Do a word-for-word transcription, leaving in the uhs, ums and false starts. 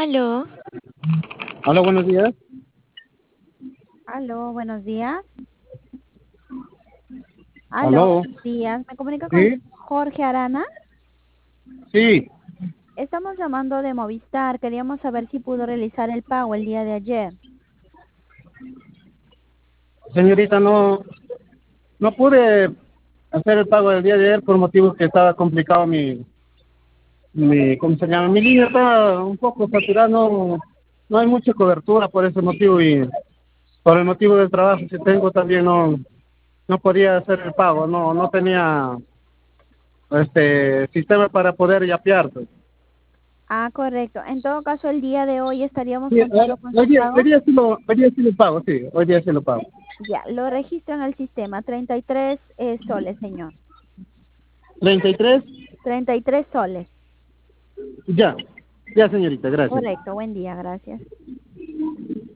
Aló, Hola, buenos días. Aló, buenos días. Aló, Aló. buenos días. ¿Me comunico con Sí, Jorge Arana? sí. Estamos llamando de Movistar. Queríamos saber si pudo realizar el pago el día de ayer. Señorita, no, no pude hacer el pago del día de ayer por motivos que estaba complicado mi, mi, ¿cómo se llama? Mi línea está un poco saturada, no, no hay mucha cobertura por ese motivo y por el motivo del trabajo que tengo también no, no podía hacer el pago, no, no tenía este sistema para poder yapear, pues. Ah, correcto. En todo caso, el día de hoy estaríamos Sí, ahora, contando con hoy su día, hoy pago. día sí lo, hoy día sí lo pago, sí, hoy día sí lo pago. Ya, lo registro en el sistema. treinta y tres eh, soles, señor. Treinta y tres. treinta y tres soles. Ya, ya señorita, gracias. Correcto. Buen día, gracias.